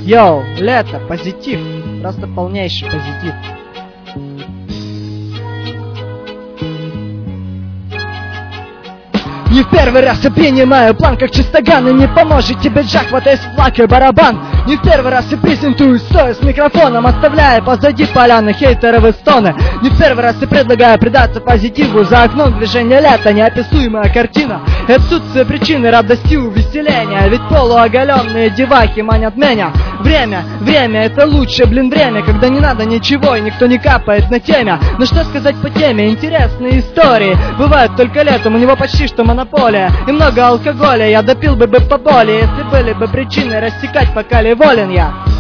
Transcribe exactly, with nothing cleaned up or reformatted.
Йоу, лето, позитив, просто полнейший позитив. Не в первый раз я принимаю план, как чистоган, и не поможет тебе Джак, хватаясь в флаг и барабан. Не в первый раз я презентую, стоя с микрофоном, оставляя позади поляны хейтеров и стоны. Не в первый раз я предлагаю предаться позитиву, за окном движение лета, неописуемая картина. И отсутствие причины радости увеселения, ведь полуоголенные девахи манят меня. Время, время, это лучшее, блин, время, когда не надо ничего и никто не капает на теме. Но что сказать по теме? Интересные истории бывают только летом, у него почти что монополия и много алкоголя. Я допил бы бы поболее, если были бы причины рассекать, пока ли волен я.